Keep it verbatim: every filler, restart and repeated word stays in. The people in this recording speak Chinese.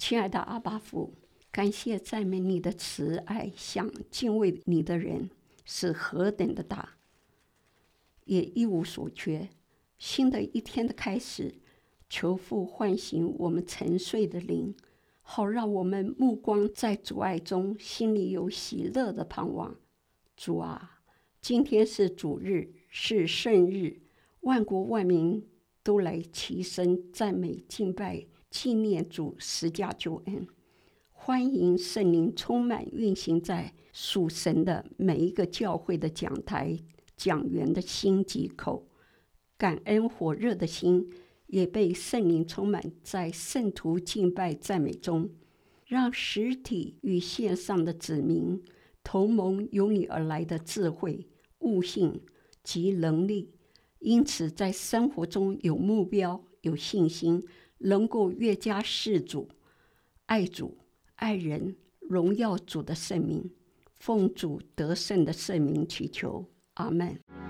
亲爱的阿爸父，感谢赞美你的慈爱，向敬畏你的人是何等的大，也一无所缺。新的一天的开始，求父唤醒我们沉睡的灵，好让我们目光在主爱中，心里有喜乐的盼望。主啊，今天是主日，是圣日，万国万民都来齐声赞美敬拜，纪念主十架救恩。欢迎圣灵充满运行在属神的每一个教会的讲台、讲员的心及口，感恩火热的心也被圣灵充满在圣徒敬拜赞美中，让实体与线上的子民同蒙由你而来的智慧、悟性及能力，因此在生活中有目标、有信心，能够越加事主、爱主、爱人，荣耀主的圣名。奉主得胜的圣名祈求，阿们。